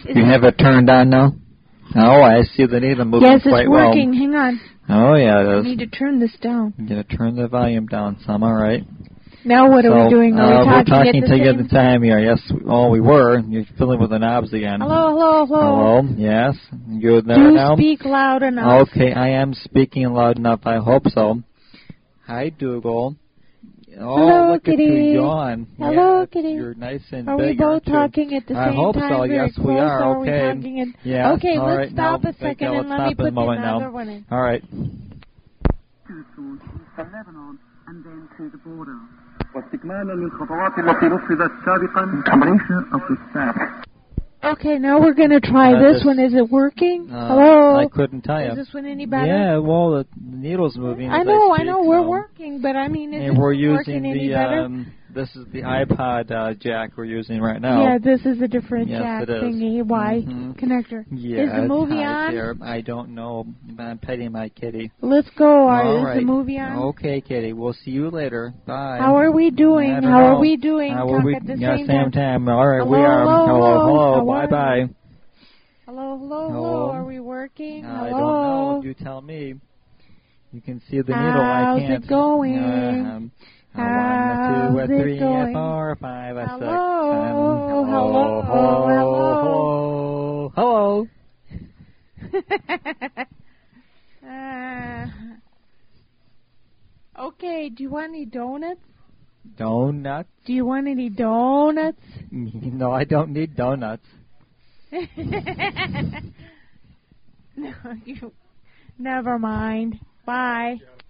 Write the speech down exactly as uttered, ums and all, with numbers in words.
You have it turned on now? Oh, I see the needle moving yes, quite well. Yes, it's working. Well. Hang on. Oh, yeah, it I is. need to turn this down. You got to turn the volume down some, all right. Now what so, are we doing? Are uh, we talking we're talking at the together same time here. Yes, oh, we were. You're fiddling with the knobs again. Hello, hello, hello. Hello, yes. You're there Do now? speak loud enough. Okay, I am speaking loud enough. I hope so. Hi, Dougal. Oh, Hello, look kitty. at you yawn. Hello, yes, kitty. You're nice and are big, we both aren't you? talking at the I same hope time? so. Very Yes, close, we are. or Okay. Are we talking in... Yes. Okay, all let's right. stop now, a second okay, and let stop me put a moment another now. one in. All right. Lebanon and then to the border. واستكمالا للخطوات التي نفذت سابقا combination of the staff. Okay, now we're going to try uh, this, this one. Is it working? Uh, Hello? I couldn't tell you. Is this one any better? Yeah, well, the needle's moving. I as know, I, speak, I know, we're so. working, but I mean, is and it we're using working the, any better? Um, this is the iPod uh, jack we're using right now. Yeah, this is a different yes, jack it is. thingy, Y mm-hmm. connector. Yeah, is the movie hi on? There. I don't know, but I'm petting my kitty. Let's go. All is right. the movie on? Okay, kitty. We'll see you later. Bye. How are we doing? How know. are we doing? How Talk are we? at the yeah, same, same time. time. All right, hello, we are. Hello, hello. hello. Bye bye. Hello, hello, hello. Hello. Are we working? Uh, hello. I don't know. You tell me. You can see the needle. How's I can't. it going? Uh, um, How's one, two, it three, going? four, five, hello. six, seven. Hello, hello, hello, hello. uh, okay, do you want any donuts? Donuts? Do you want any donuts? No, I don't need donuts. No, you, never mind. Bye.